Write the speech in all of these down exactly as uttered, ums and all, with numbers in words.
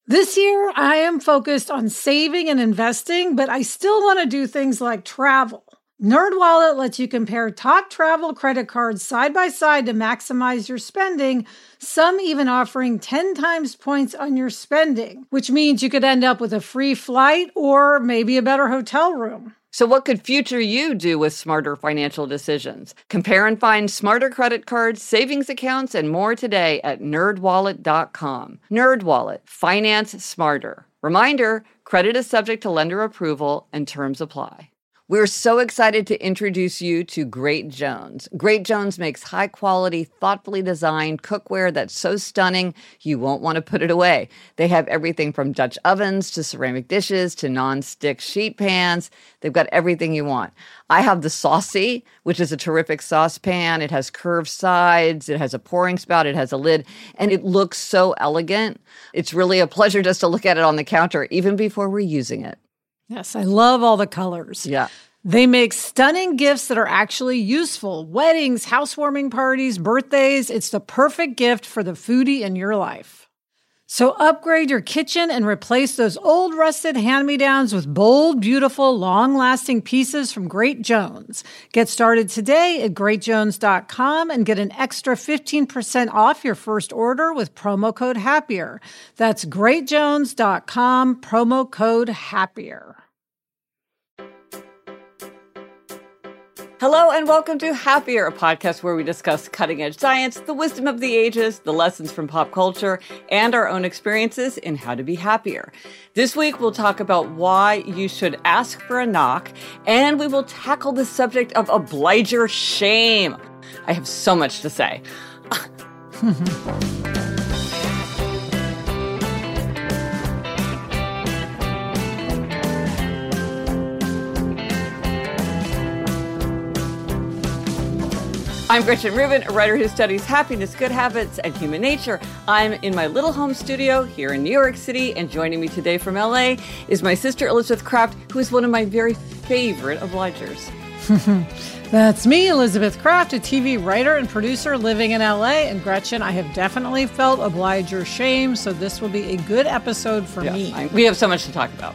This year, I am focused on saving and investing, but I still want to do things like travel. NerdWallet lets you compare top travel credit cards side by side to maximize your spending, some even offering ten times points on your spending, which means you could end up with a free flight or maybe a better hotel room. So what could future you do with smarter financial decisions? Compare and find smarter credit cards, savings accounts, and more today at nerd wallet dot com. NerdWallet. Finance smarter. Reminder, credit is subject to lender approval and terms apply. We're so excited to introduce you to Great Jones. Great Jones makes high-quality, thoughtfully designed cookware that's so stunning you won't want to put it away. They have everything from Dutch ovens to ceramic dishes to non-stick sheet pans. They've got everything you want. I have the Saucy, which is a terrific saucepan. It has curved sides. It has a pouring spout. It has a lid. And it looks so elegant. It's really a pleasure just to look at it on the counter, even before we're using it. Yes, I love all the colors. Yeah. They make stunning gifts that are actually useful. Weddings, housewarming parties, birthdays. It's the perfect gift for the foodie in your life. So upgrade your kitchen and replace those old rusted hand-me-downs with bold, beautiful, long-lasting pieces from Great Jones. Get started today at great jones dot com and get an extra fifteen percent off your first order with promo code HAPPIER. That's great jones dot com, promo code HAPPIER. Hello and welcome to Happier, a podcast where we discuss cutting-edge science, the wisdom of the ages, the lessons from pop culture, and our own experiences in how to be happier. This week, we'll talk about why you should ask for a knock, and we will tackle the subject of obliger shame. I have so much to say. I'm Gretchen Rubin, a writer who studies happiness, good habits, and human nature. I'm in my little home studio here in New York City, and joining me today from L A is my sister Elizabeth Kraft, who is one of my very favorite obligers. That's me, Elizabeth Kraft, a T V writer and producer living in L A. And Gretchen, I have definitely felt obliger shame, so this will be a good episode for yeah, me. I, we have so much to talk about.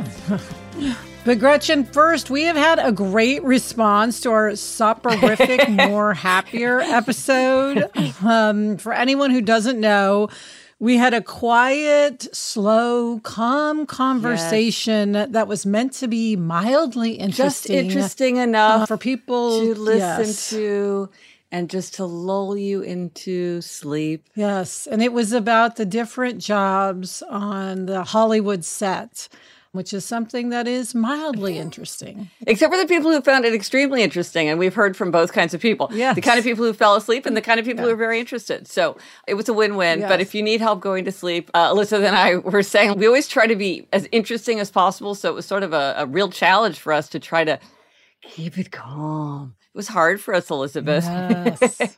But Gretchen, first, we have had a great response to our soporific, more happier episode. Um, for anyone who doesn't know, we had a quiet, slow, calm conversation yes. that was meant to be mildly interesting. Just interesting enough uh, for people to listen yes. to and just to lull you into sleep. Yes, and it was about the different jobs on the Hollywood set, which is something that is mildly interesting. Except for the people who found it extremely interesting. And we've heard from both kinds of people. Yes. The kind of people who fell asleep and the kind of people yeah. who are very interested. So it was a win-win. Yes. But if you need help going to sleep, uh, Elizabeth and I were saying we always try to be as interesting as possible. So it was sort of a, a real challenge for us to try to keep it calm. It was hard for us, Elizabeth. Yes.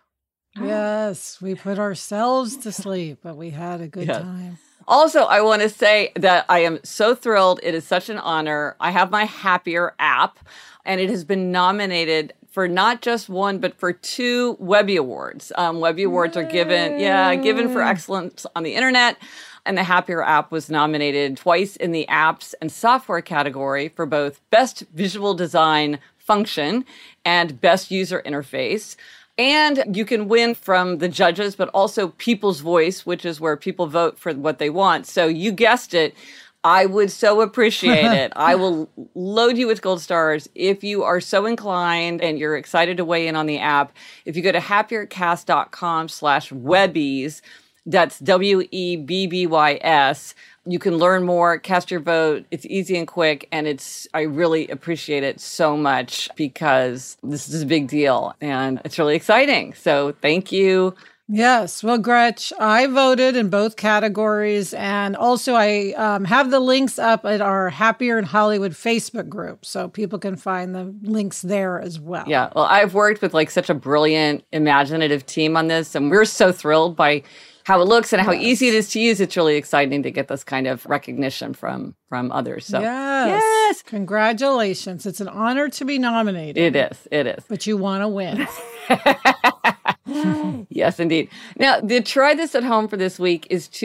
Yes. We put ourselves to sleep, but we had a good yes. time. Also, I want to say that I am so thrilled. It is such an honor. I have my Happier app, and it has been nominated for not just one, but for two Webby Awards. Um, Webby Awards Yay. are given, yeah, given for excellence on the internet. And the Happier app was nominated twice in the apps and software category for both Best Visual Design Function and Best User Interface. And you can win from the judges, but also People's Voice, which is where people vote for what they want. So you guessed it. I would so appreciate it. I will load you with gold stars if you are so inclined and you're excited to weigh in on the app. If you go to happiercast.com slash webbies, that's W E B B Y S. You can learn more, cast your vote. It's easy and quick, and it's I really appreciate it so much because this is a big deal, and it's really exciting. So thank you. Yes. Well, Gretch, I voted in both categories, and also I um, have the links up at our Happier in Hollywood Facebook group, so people can find the links there as well. Yeah. Well, I've worked with like such a brilliant, imaginative team on this, and we're so thrilled by how it looks and how yes. easy it is to use. It's really exciting to get this kind of recognition from from others. So yes. yes. Congratulations. It's an honor to be nominated. It is. It is. But you want to win. Yes, indeed. Now, the try this at home for this week is to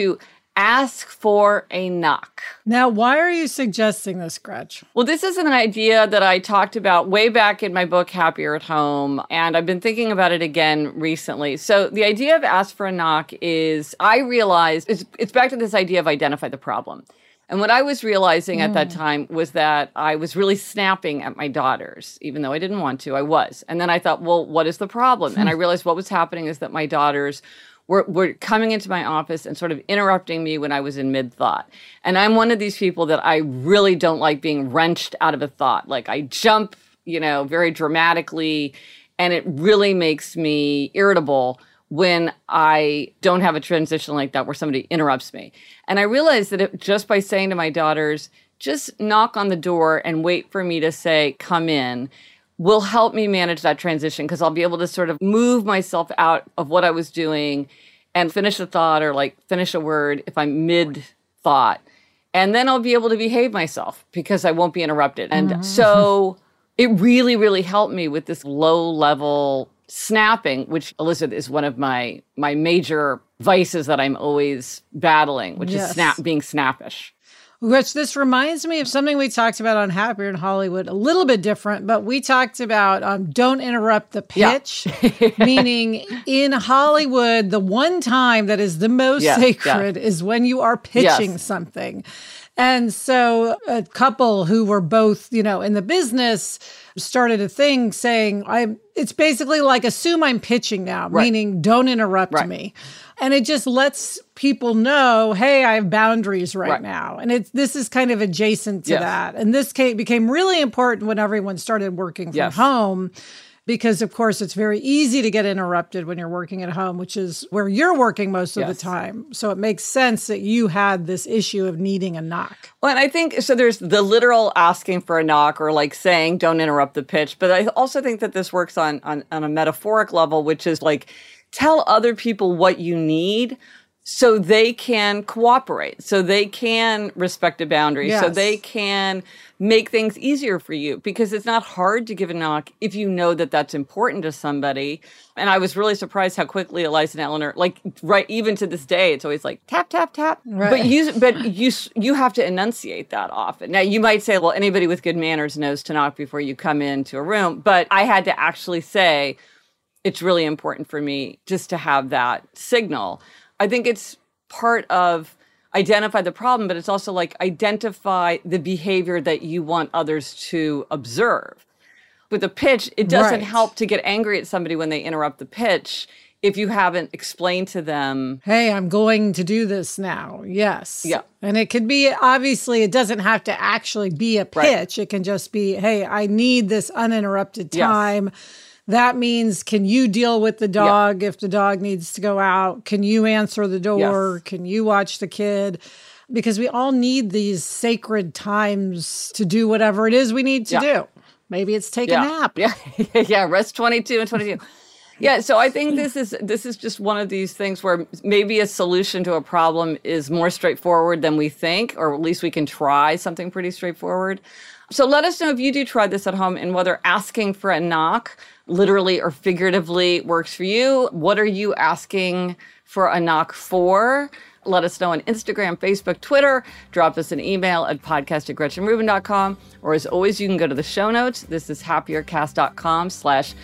ask for a knock. Now, why are you suggesting this, Gretch? Well, this is an idea that I talked about way back in my book, Happier at Home, and I've been thinking about it again recently. So the idea of ask for a knock is, I realized, it's, it's back to this idea of identify the problem. And what I was realizing mm. at that time was that I was really snapping at my daughters, even though I didn't want to, I was. And then I thought, well, what is the problem? And I realized what was happening is that my daughters Were, were coming into my office and sort of interrupting me when I was in mid-thought. And I'm one of these people that I really don't like being wrenched out of a thought. Like I jump, you know, very dramatically, and it really makes me irritable when I don't have a transition like that where somebody interrupts me. And I realized that it, just by saying to my daughters, just knock on the door and wait for me to say, come in, will help me manage that transition, because I'll be able to sort of move myself out of what I was doing and finish a thought or like finish a word if I'm mid-thought. And then I'll be able to behave myself because I won't be interrupted. And mm-hmm. so it really, really helped me with this low-level snapping, which, Elizabeth, is one of my my major vices that I'm always battling, which yes. is snap being snappish. Which this reminds me of something we talked about on Happier in Hollywood, a little bit different, but we talked about um, don't interrupt the pitch, yeah. meaning in Hollywood, the one time that is the most yeah, sacred yeah. is when you are pitching yes. something. And so a couple who were both, you know, in the business started a thing saying, I. it's basically like, assume I'm pitching now, right. meaning don't interrupt right. me. And it just lets people know, hey, I have boundaries right, right. now. And it's this is kind of adjacent to yes. that. And this came, became really important when everyone started working from yes. home, because, of course, it's very easy to get interrupted when you're working at home, which is where you're working most of yes. the time. So it makes sense that you had this issue of needing a knock. Well, and I think, so there's the literal asking for a knock or like saying, don't interrupt the pitch. But I also think that this works on, on, on a metaphoric level, which is like, tell other people what you need so they can cooperate, so they can respect a boundary, yes. so they can make things easier for you, because it's not hard to give a knock if you know that that's important to somebody. And I was really surprised how quickly Eliza and Eleanor, like, right, even to this day, it's always like, tap, tap, tap. Right. But you but you, you have to enunciate that often. Now, you might say, well, anybody with good manners knows to knock before you come into a room. But I had to actually say, it's really important for me just to have that signal. I think it's part of identify the problem, but it's also like identify the behavior that you want others to observe. With a pitch, it doesn't right. help to get angry at somebody when they interrupt the pitch if you haven't explained to them, hey, I'm going to do this now. Yes. Yeah. And it could be, obviously, it doesn't have to actually be a pitch. Right. It can just be, hey, I need this uninterrupted time. Yes. That means, can you deal with the dog yep. if the dog needs to go out? Can you answer the door? Yes. Can you watch the kid? Because we all need these sacred times to do whatever it is we need to yeah. do. Maybe it's take yeah. a nap. Yeah, yeah. Rest twenty-two and twenty-two. Yeah, so I think this is this is just one of these things where maybe a solution to a problem is more straightforward than we think, or at least we can try something pretty straightforward. So let us know if you do try this at home and whether asking for a knock, literally or figuratively, works for you. What are you asking for a knock for? Let us know on Instagram, Facebook, Twitter. Drop us an email at podcast at gretchen rubin dot com. Or as always, you can go to the show notes. This is happiercast.com slash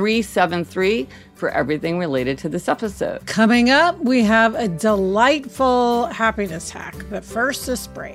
373 for everything related to this episode. Coming up, we have a delightful happiness hack. But first, this break.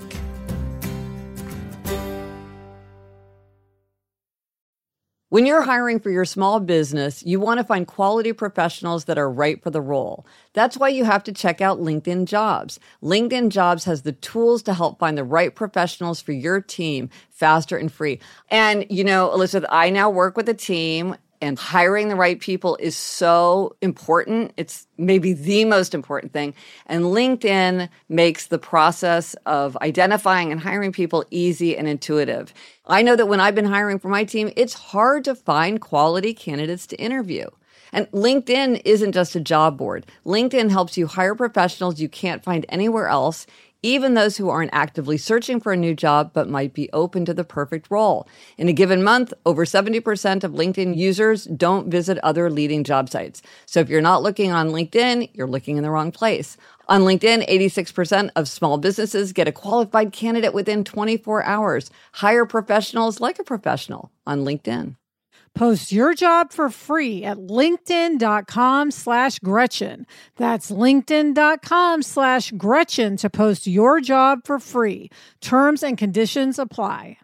When you're hiring for your small business, you want to find quality professionals that are right for the role. That's why you have to check out LinkedIn Jobs. LinkedIn Jobs has the tools to help find the right professionals for your team faster and free. And, you know, Elizabeth, I now work with a team, and hiring the right people is so important. It's maybe the most important thing. And LinkedIn makes the process of identifying and hiring people easy and intuitive. I know that when I've been hiring for my team, it's hard to find quality candidates to interview. And LinkedIn isn't just a job board. LinkedIn helps you hire professionals you can't find anywhere else, even those who aren't actively searching for a new job but might be open to the perfect role. In a given month, over seventy percent of LinkedIn users don't visit other leading job sites. So if you're not looking on LinkedIn, you're looking in the wrong place. On LinkedIn, eighty-six percent of small businesses get a qualified candidate within twenty-four hours. Hire professionals like a professional on LinkedIn. Post your job for free at linkedin.com slash Gretchen. That's linkedin.com slash Gretchen to post your job for free. Terms and conditions apply.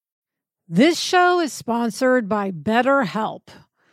This show is sponsored by BetterHelp.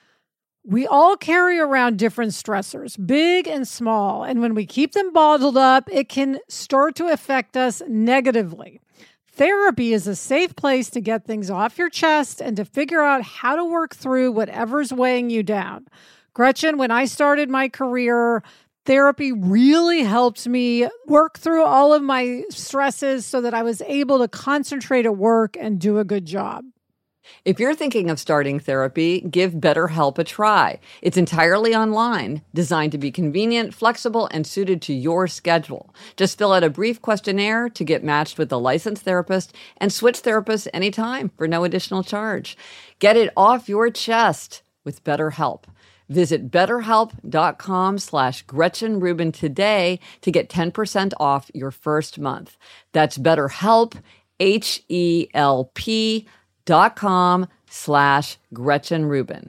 We all carry around different stressors, big and small, and when we keep them bottled up, it can start to affect us negatively. Therapy is a safe place to get things off your chest and to figure out how to work through whatever's weighing you down. Gretchen, when I started my career, therapy really helped me work through all of my stresses so that I was able to concentrate at work and do a good job. If you're thinking of starting therapy, give BetterHelp a try. It's entirely online, designed to be convenient, flexible, and suited to your schedule. Just fill out a brief questionnaire to get matched with a licensed therapist and switch therapists anytime for no additional charge. Get it off your chest with BetterHelp. Visit betterhelp.com slash Gretchen Rubin today to get ten percent off your first month. That's BetterHelp, H E L P dot com slash Gretchen Rubin.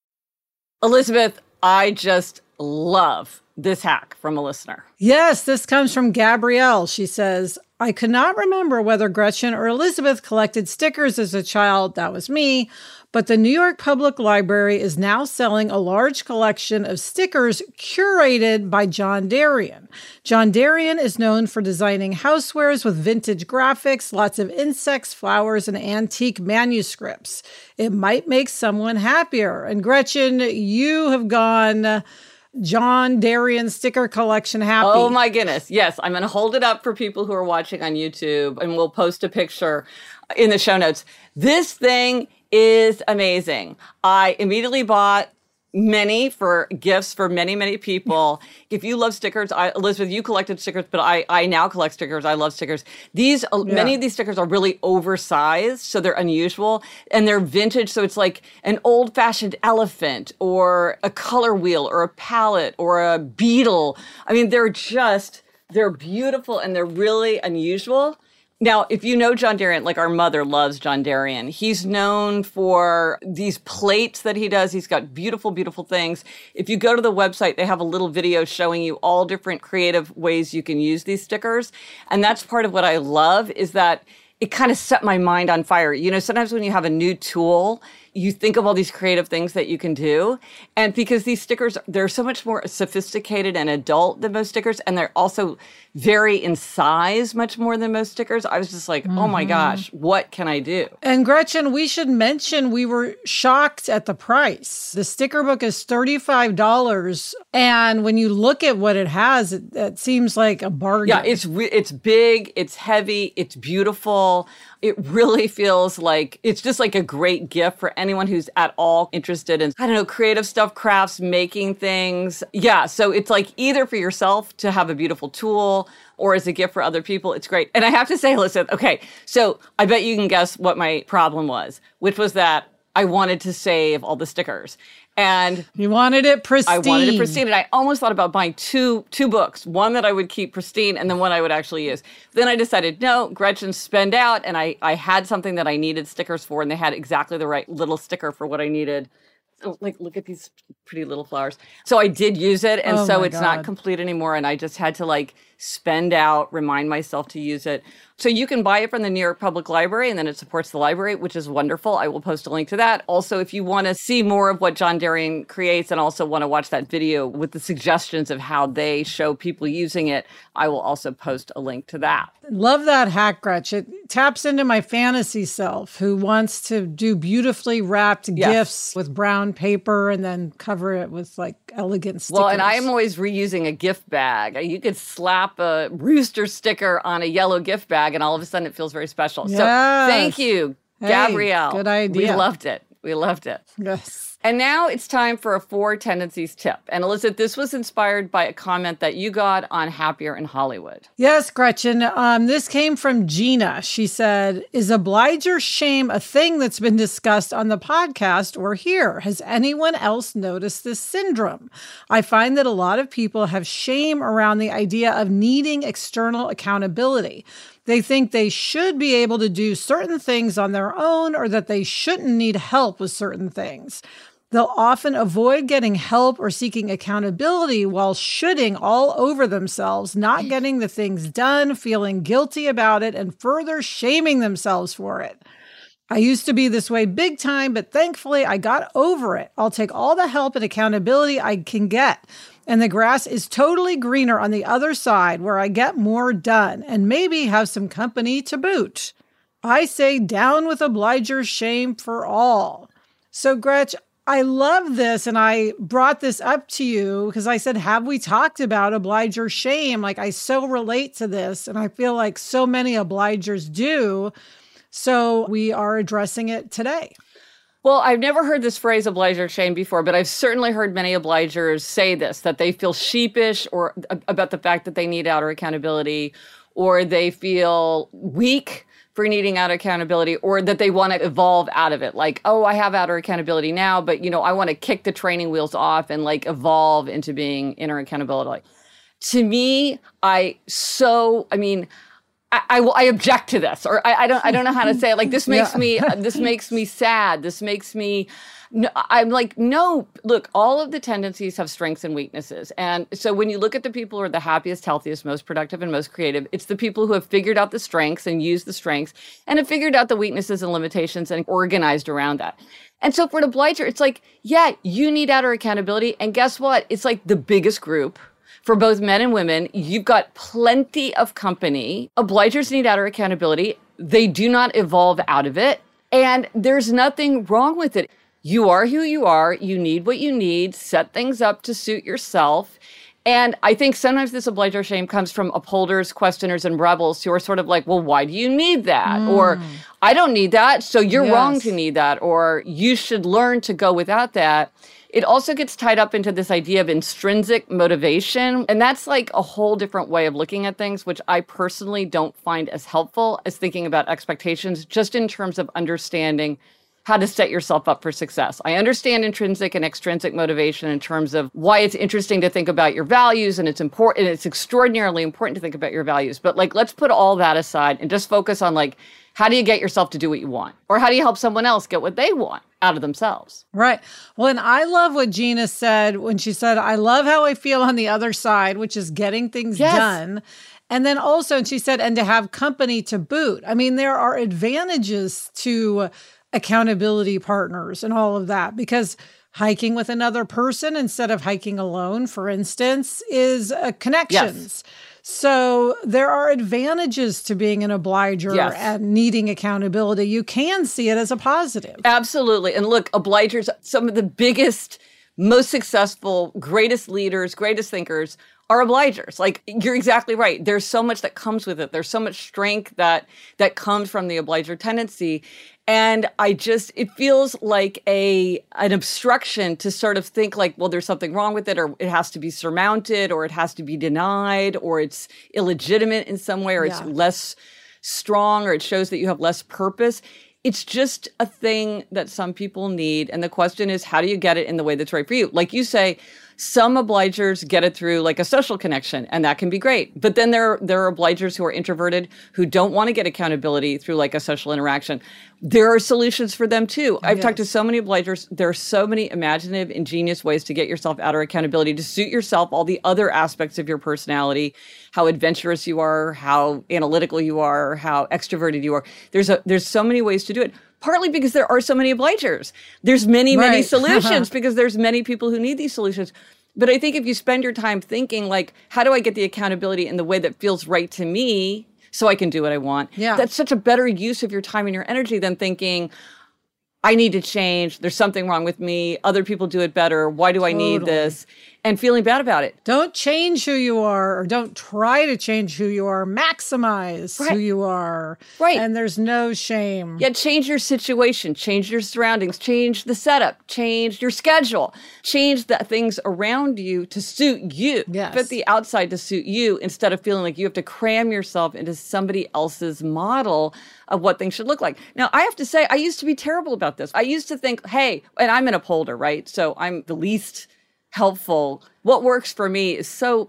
Elizabeth, I just love this hack from a listener. Yes, this comes from Gabrielle. She says, I could not remember whether Gretchen or Elizabeth collected stickers as a child. That was me. But the New York Public Library is now selling a large collection of stickers curated by John Darien. John Darien is known for designing housewares with vintage graphics, lots of insects, flowers, and antique manuscripts. It might make someone happier. And Gretchen, you have gone John Darien sticker collection happy. Oh my goodness. Yes, I'm going to hold it up for people who are watching on YouTube, and we'll post a picture in the show notes. This thing is amazing. I immediately bought many for gifts for many, many people. If you love stickers, I, Elizabeth, you collected stickers, but I, I now collect stickers. I love stickers. These, yeah. Many of these stickers are really oversized, so they're unusual, and they're vintage. So it's like an old-fashioned elephant or a color wheel or a palette or a beetle. I mean, they're just, they're beautiful and they're really unusual. Now, if you know John Darien, like our mother loves John Darien, he's known for these plates that he does. He's got beautiful, beautiful things. If you go to the website, they have a little video showing you all different creative ways you can use these stickers. And that's part of what I love is that it kind of set my mind on fire. You know, sometimes when you have a new tool, you think of all these creative things that you can do. And because these stickers, they're so much more sophisticated and adult than most stickers. And they're also very in size, much more than most stickers. I was just like, mm-hmm. oh my gosh, what can I do? And Gretchen, we should mention we were shocked at the price. The sticker book is thirty-five dollars. And when you look at what it has, it, it seems like a bargain. Yeah, it's re- it's big, it's heavy, it's beautiful. It really feels like it's just like a great gift for anyone who's at all interested in, I don't know, creative stuff, crafts, making things. Yeah, so it's like either for yourself to have a beautiful tool or as a gift for other people. It's great. And I have to say, listen, okay, so I bet you can guess what my problem was, which was that I wanted to save all the stickers. And you wanted it pristine. I wanted it pristine. And I almost thought about buying two two books, one that I would keep pristine and then one I would actually use. Then I decided, no, Gretchen, spend out. And I, I had something that I needed stickers for, and they had exactly the right little sticker for what I needed. So, like, look at these pretty little flowers. So I did use it, and oh so it's God. not complete anymore. And I just had to, like, spend out, remind myself to use it. So you can buy it from the New York Public Library, and then it supports the library, which is wonderful. I will post a link to that. Also, if you want to see more of what John Darien creates and also want to watch that video with the suggestions of how they show people using it, I will also post a link to that. Love that hack, Gretchen. It taps into my fantasy self who wants to do beautifully wrapped yes. gifts with brown paper and then cover it with like elegant stickers. Well, and I am always reusing a gift bag. You could slap a rooster sticker on a yellow gift bag and all of a sudden it feels very special. Yes. So thank you, hey, Gabrielle. Good idea. We loved it. We loved it. Yes. And now it's time for a four tendencies tip. And Elizabeth, this was inspired by a comment that you got on Happier in Hollywood. Yes, Gretchen. Um, this came from Gina. She said, is obliger shame a thing that's been discussed on the podcast or here? Has anyone else noticed this syndrome? I find that a lot of people have shame around the idea of needing external accountability. They think they should be able to do certain things on their own or that they shouldn't need help with certain things. They'll often avoid getting help or seeking accountability while shoulding all over themselves, not getting the things done, feeling guilty about it, and further shaming themselves for it. I used to be this way big time, but thankfully I got over it. I'll take all the help and accountability I can get. And the grass is totally greener on the other side where I get more done and maybe have some company to boot. I say down with obliger shame for all. So Gretch, I love this, and I brought this up to you because I said, have we talked about obliger shame? Like, I so relate to this, and I feel like so many obligers do. So we are addressing it today. Well, I've never heard this phrase obliger shame before, but I've certainly heard many obligers say this, that they feel sheepish or about the fact that they need outer accountability, or they feel weak for needing outer accountability, or that they want to evolve out of it. Like, oh, I have outer accountability now, but, you know, I want to kick the training wheels off and like evolve into being inner accountability. Like, to me, I so, I mean, I, I, I object to this, or I, I don't, I don't know how to say it. Like, this makes yeah. me, this makes me sad. This makes me, no, I'm like, no, look, all of the tendencies have strengths and weaknesses. And so when you look at the people who are the happiest, healthiest, most productive, and most creative, it's the people who have figured out the strengths and used the strengths and have figured out the weaknesses and limitations and organized around that. And so for an obliger, it's like, yeah, you need outer accountability. And guess what? It's like the biggest group. For both men and women, you've got plenty of company. Obligers need outer accountability. They do not evolve out of it. And there's nothing wrong with it. You are who you are. You need what you need. Set things up to suit yourself. And I think sometimes this obliger shame comes from upholders, questioners, and rebels who are sort of like, well, why do you need that? Mm. Or I don't need that, so you're yes. wrong to need that. Or you should learn to go without that. It also gets tied up into this idea of intrinsic motivation. And that's like a whole different way of looking at things, which I personally don't find as helpful as thinking about expectations, just in terms of understanding how to set yourself up for success. I understand intrinsic and extrinsic motivation in terms of why it's interesting to think about your values, and it's important, and it's extraordinarily important to think about your values. But like, let's put all that aside and just focus on like, how do you get yourself to do what you want? Or how do you help someone else get what they want out of themselves? Right. Well, and I love what Gina said when she said, I love how I feel on the other side, which is getting things yes. done. And then also, and she said, and to have company to boot. I mean, there are advantages to accountability partners and all of that, because hiking with another person instead of hiking alone, for instance, is uh, connections. Yes. So there are advantages to being an obliger yes. and needing accountability. You can see it as a positive. Absolutely. And look, obligers, some of the biggest, most successful, greatest leaders, greatest thinkers are obligers. Like, you're exactly right. There's so much that comes with it. There's so much strength that that comes from the obliger tendency. And I just, it feels like a an obstruction to sort of think like, well, there's something wrong with it, or it has to be surmounted, or it has to be denied, or it's illegitimate in some way, or yeah. it's less strong, or it shows that you have less purpose. It's just a thing that some people need. And the question is, how do you get it in the way that's right for you? Like you say, some obligers get it through like a social connection, and that can be great. But then there, there are obligers who are introverted who don't want to get accountability through like a social interaction. There are solutions for them too. I've yes. talked to so many obligers. There are so many imaginative, ingenious ways to get yourself outer accountability, to suit yourself, all the other aspects of your personality, how adventurous you are, how analytical you are, how extroverted you are. There's a, there's so many ways to do it. Partly because there are so many obligers. There's many, right. many solutions because there's many people who need these solutions. But I think if you spend your time thinking like, how do I get the accountability in the way that feels right to me so I can do what I want? Yeah. That's such a better use of your time and your energy than thinking, I need to change. There's something wrong with me. Other people do it better. Why do I totally. need this? and feeling bad about it. Don't change who you are, or don't try to change who you are. Maximize right. who you are. Right. And there's no shame. Yeah, change your situation, change your surroundings, change the setup, change your schedule, change the things around you to suit you. Yes. Fit the outside to suit you instead of feeling like you have to cram yourself into somebody else's model of what things should look like. Now, I have to say, I used to be terrible about this. I used to think, hey, and I'm an upholder, right? So I'm the least helpful. What works for me is so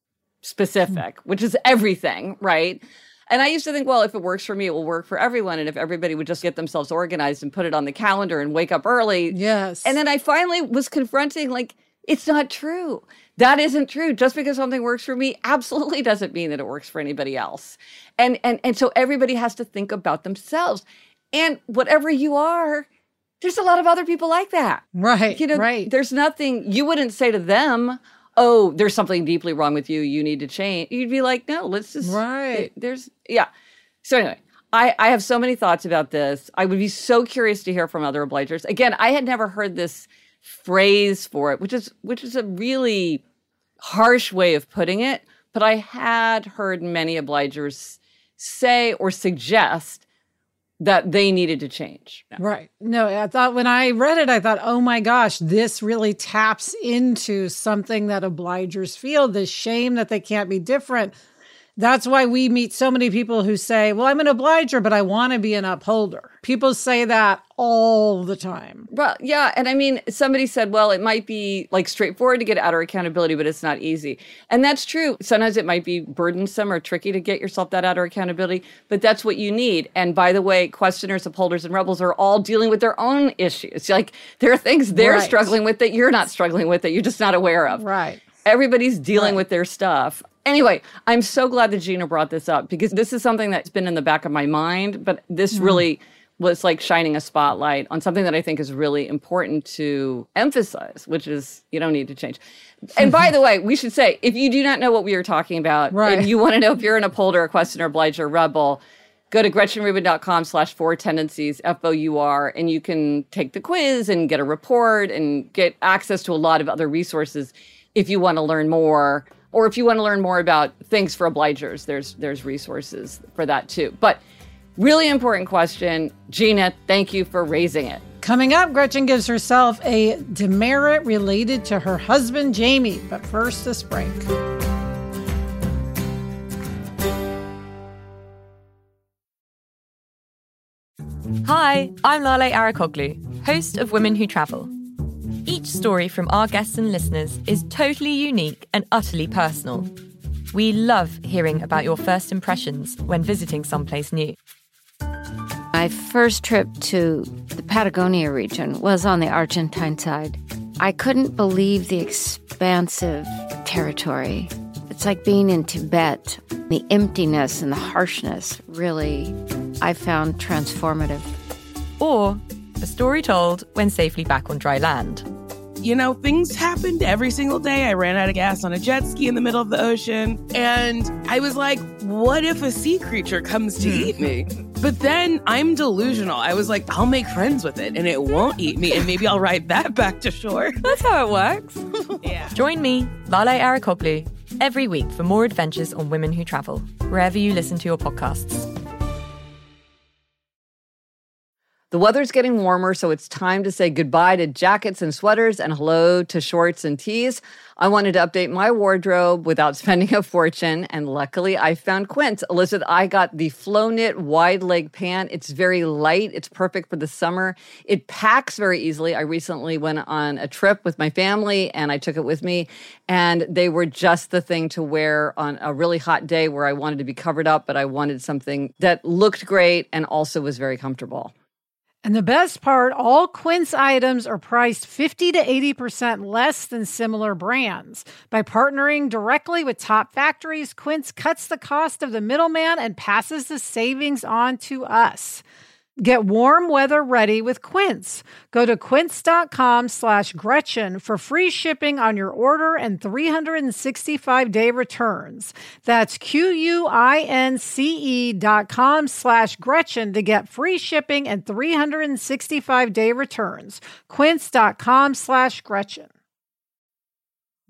specific, which is everything, right? And I used to think, well, if it works for me, it will work for everyone. And if everybody would just get themselves organized and put it on the calendar and wake up early. Yes. And then I finally was confronting, like, it's not true. That isn't true. Just because something works for me absolutely doesn't mean that it works for anybody else. And and and so everybody has to think about themselves. And whatever you are, there's a lot of other people like that. Right, you know, right. There's nothing, you wouldn't say to them, oh, there's something deeply wrong with you, you need to change. You'd be like, no, let's just, right. there's, yeah. So anyway, I, I have so many thoughts about this. I would be so curious to hear from other obligers. Again, I had never heard this phrase for it, which is, which is a really harsh way of putting it, but I had heard many obligers say or suggest that they needed to change. No. Right. No, I thought when I read it, I thought, oh my gosh, this really taps into something that obligers feel, this shame that they can't be different. That's why we meet so many people who say, well, I'm an obliger, but I want to be an upholder. People say that all the time. Well, yeah. And I mean, somebody said, well, it might be like straightforward to get outer accountability, but it's not easy. And that's true. Sometimes it might be burdensome or tricky to get yourself that outer accountability, but that's what you need. And by the way, questioners, upholders, and rebels are all dealing with their own issues. Like there are things they're right. struggling with that you're not struggling with that you're just not aware of. Right. Everybody's dealing right. with their stuff. Anyway, I'm so glad that Gina brought this up because this is something that's been in the back of my mind, but this mm. really was like shining a spotlight on something that I think is really important to emphasize, which is you don't need to change. And by the way, we should say, if you do not know what we are talking about right. and you want to know if you're an upholder, a questioner, obliger, rebel, go to gretchenrubin.com slash four tendencies, F O U R, and you can take the quiz and get a report and get access to a lot of other resources if you want to learn more. Or if you want to learn more about things for obligers, there's there's resources for that too. But really important question. Gina, thank you for raising it. Coming up, Gretchen gives herself a demerit related to her husband, Jamie. But first, this break. Hi, I'm Lale Arikoglu, host of Women Who Travel. Each story from our guests and listeners is totally unique and utterly personal. We love hearing about your first impressions when visiting someplace new. My first trip to the Patagonia region was on the Argentine side. I couldn't believe the expansive territory. It's like being in Tibet. The emptiness and the harshness really, I found transformative. Or a story told when safely back on dry land. You know, things happened every single day. I ran out of gas on a jet ski in the middle of the ocean. And I was like, what if a sea creature comes to eat me? But then I'm delusional. I was like, I'll make friends with it and it won't eat me. And maybe I'll ride that back to shore. That's how it works. Yeah. Join me, Lale Arikoglu, every week for more adventures on Women Who Travel, wherever you listen to your podcasts. The weather's getting warmer, so it's time to say goodbye to jackets and sweaters and hello to shorts and tees. I wanted to update my wardrobe without spending a fortune, and luckily I found Quince. Elizabeth, I got the Flow Knit wide leg pant. It's very light. It's perfect for the summer. It packs very easily. I recently went on a trip with my family, and I took it with me, and they were just the thing to wear on a really hot day where I wanted to be covered up, but I wanted something that looked great and also was very comfortable. And the best part, all Quince items are priced fifty to eighty percent less than similar brands. By partnering directly with top factories, Quince cuts the cost of the middleman and passes the savings on to us. Get warm weather ready with Quince. Go to quince.com slash Gretchen for free shipping on your order and three hundred sixty-five day returns. That's Q-U-I-N-C-E dot com slash Gretchen to get free shipping and three hundred sixty-five day returns. Quince.com slash Gretchen.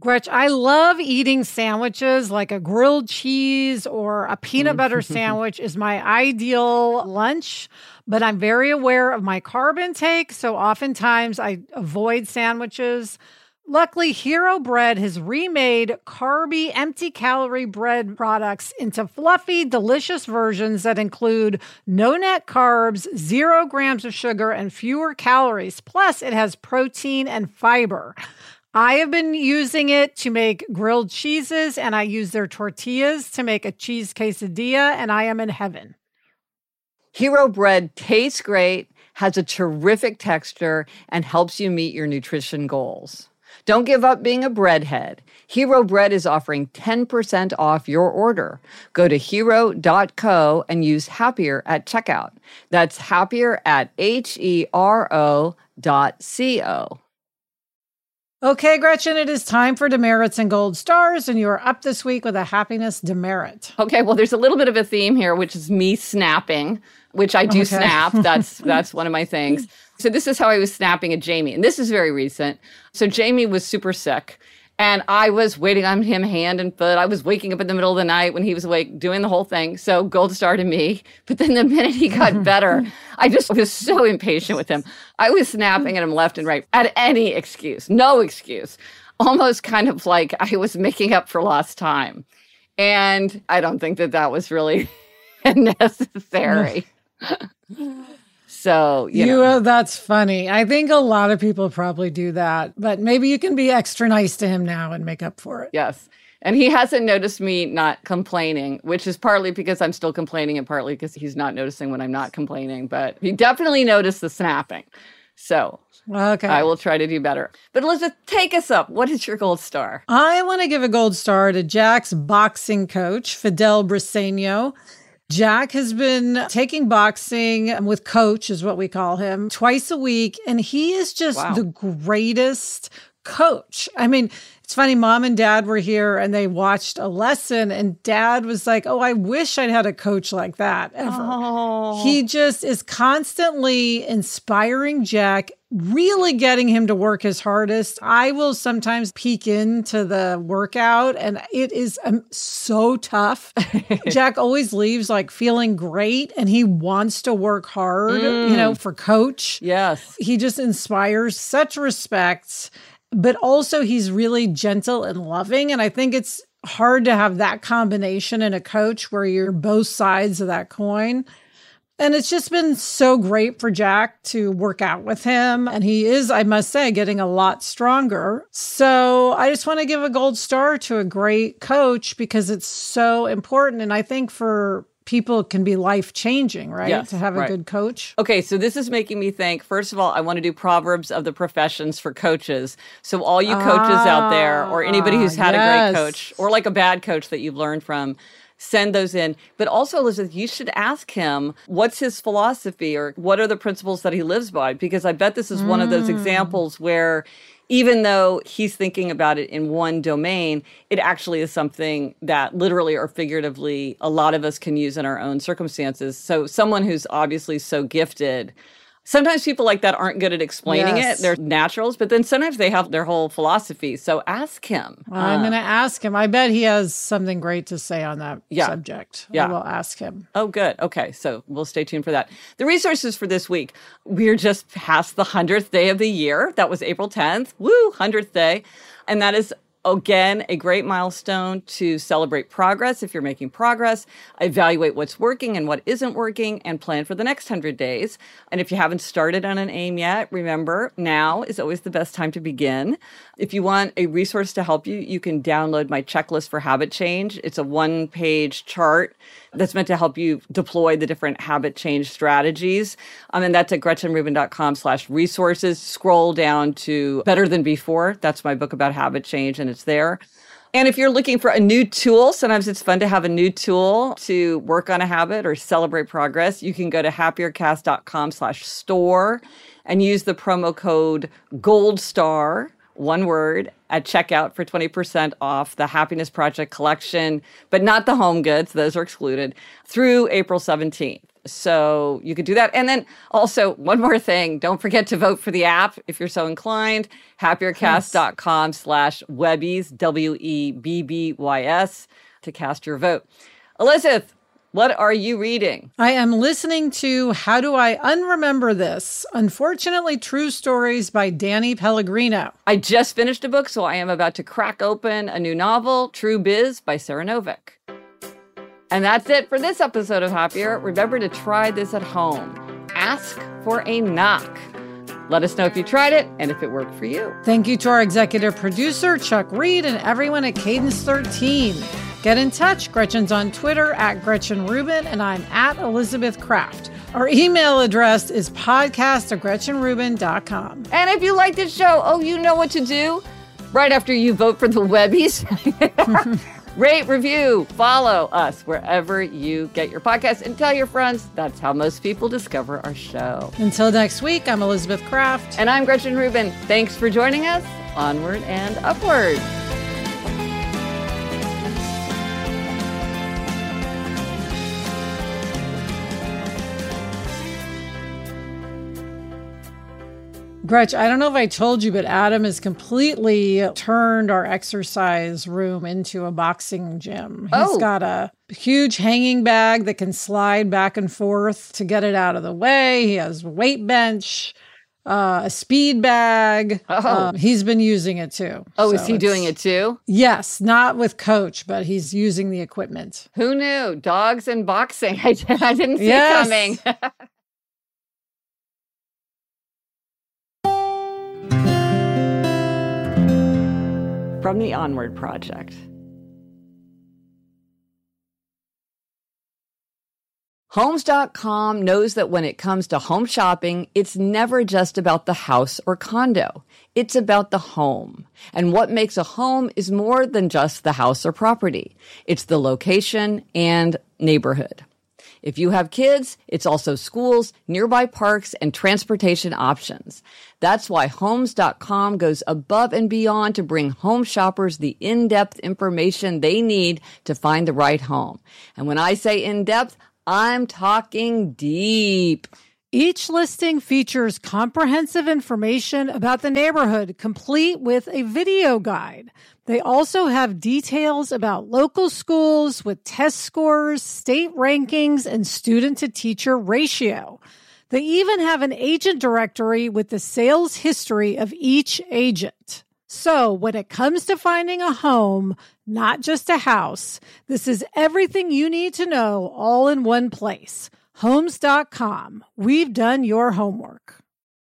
Gretch, I love eating sandwiches, like a grilled cheese or a peanut butter sandwich is my ideal lunch, but I'm very aware of my carb intake, so oftentimes I avoid sandwiches. Luckily, Hero Bread has remade carby, empty-calorie bread products into fluffy, delicious versions that include no net carbs, zero grams of sugar, and fewer calories. Plus, it has protein and fiber. I have been using it to make grilled cheeses, and I use their tortillas to make a cheese quesadilla, and I am in heaven. Hero Bread tastes great, has a terrific texture, and helps you meet your nutrition goals. Don't give up being a breadhead. Hero Bread is offering ten percent off your order. Go to hero dot co and use Happier at checkout. That's Happier at H E R O dot C O. Okay, Gretchen, it is time for demerits and gold stars, and you are up this week with a happiness demerit. Okay, well, there's a little bit of a theme here, which is me snapping, which I do okay. snap. That's that's one of my things. So this is how I was snapping at Jamie, and this is very recent. So Jamie was super sick, and I was waiting on him hand and foot. I was waking up in the middle of the night when he was awake, doing the whole thing. So gold star to me. But then the minute he got better, I just was so impatient with him. I was snapping at him left and right at any excuse, no excuse, almost kind of like I was making up for lost time. And I don't think that that was really necessary. So, you, you know. Uh, that's funny. I think a lot of people probably do that, but maybe you can be extra nice to him now and make up for it. Yes. And he hasn't noticed me not complaining, which is partly because I'm still complaining and partly because he's not noticing when I'm not complaining. But he definitely noticed the snapping. So okay. I will try to do better. But Elizabeth, take us up. What is your gold star? I want to give a gold star to Jack's boxing coach, Fidel Briseño. Jack has been taking boxing with Coach, is what we call him, twice a week. And he is just wow. the greatest coach. I mean, it's funny, Mom and Dad were here and they watched a lesson and Dad was like, oh, I wish I'd had a coach like that ever. Oh. He just is constantly inspiring Jack, really getting him to work his hardest. I will sometimes peek into the workout and it is um, so tough. Jack always leaves like feeling great and he wants to work hard, mm. you know, for Coach. Yes. He just inspires such respect, but also he's really gentle and loving. And I think it's hard to have that combination in a coach where you're both sides of that coin. And it's just been so great for Jack to work out with him. And he is, I must say, getting a lot stronger. So I just want to give a gold star to a great coach because it's so important. And I think for people it can be life-changing, right? Yes, to have a right. good coach. Okay, so this is making me think, first of all, I want to do Proverbs of the Professions for coaches. So all you coaches ah, out there, or anybody who's had yes. a great coach, or like a bad coach that you've learned from, send those in. But also, Elizabeth, you should ask him what's his philosophy or what are the principles that he lives by? Because I bet this is mm. one of those examples where even though he's thinking about it in one domain, it actually is something that literally or figuratively a lot of us can use in our own circumstances. So someone who's obviously so gifted, sometimes people like that aren't good at explaining yes. it. They're naturals, but then sometimes they have their whole philosophy. So ask him. Well, I'm uh, going to ask him. I bet he has something great to say on that yeah. subject. Yeah. I will ask him. Oh, good. Okay. So we'll stay tuned for that. The resources for this week. We're just past the hundredth day of the year. That was April tenth. Woo, hundredth day. And that is again, a great milestone to celebrate progress if you're making progress, evaluate what's working and what isn't working, and plan for the next one hundred days. And if you haven't started on an aim yet, remember, now is always the best time to begin. If you want a resource to help you, you can download my checklist for habit change. It's a one-page chart that's meant to help you deploy the different habit change strategies. Um, and that's at gretchenrubin.com slash resources. Scroll down to Better Than Before. That's my book about habit change, and it's there. And if you're looking for a new tool, sometimes it's fun to have a new tool to work on a habit or celebrate progress. You can go to happiercast.com slash store and use the promo code GOLDSTAR, one word, at checkout for twenty percent off the Happiness Project collection, but not the home goods. Those are excluded, through April seventeenth. So you could do that. And then also one more thing, don't forget to vote for the app if you're so inclined. happiercast.com slash Webbies, W E B B Y S, to cast your vote. Elizabeth, what are you reading? I am listening to How Do I Unremember This? Unfortunately True Stories by Danny Pellegrino. I just finished a book, so I am about to crack open a new novel, True Biz by Sarah Novick. And that's it for this episode of Happier. Remember to try this at home. Ask for a knock. Let us know if you tried it and if it worked for you. Thank you to our executive producer, Chuck Reed, and everyone at Cadence thirteen. Get in touch. Gretchen's on Twitter at Gretchen Rubin, and I'm at Elizabeth Kraft. Our email address is podcast at gretchen rubin dot com. And if you like this show, oh, you know what to do. Right after you vote for the Webbies, rate, review, follow us wherever you get your podcasts, and tell your friends. That's how most people discover our show. Until next week, I'm Elizabeth Kraft. And I'm Gretchen Rubin. Thanks for joining us. Onward and upward. Gretch, I don't know if I told you, but Adam has completely turned our exercise room into a boxing gym. He's oh. got a huge hanging bag that can slide back and forth to get it out of the way. He has a weight bench, uh, a speed bag. Oh. Um, he's been using it too. Oh, so is he doing it too? Yes, not with Coach, but he's using the equipment. Who knew? Dogs and boxing. I, I didn't see yes. it coming. From the Onward Project. Homes dot com knows that when it comes to home shopping, it's never just about the house or condo. It's about the home. And what makes a home is more than just the house or property. It's the location and neighborhood. If you have kids, it's also schools, nearby parks, and transportation options. That's why Homes dot com goes above and beyond to bring home shoppers the in-depth information they need to find the right home. And when I say in-depth, I'm talking deep. Each listing features comprehensive information about the neighborhood, complete with a video guide. They also have details about local schools with test scores, state rankings, and student-to-teacher ratio. They even have an agent directory with the sales history of each agent. So when it comes to finding a home, not just a house, this is everything you need to know all in one place. Homes dot com. We've done your homework.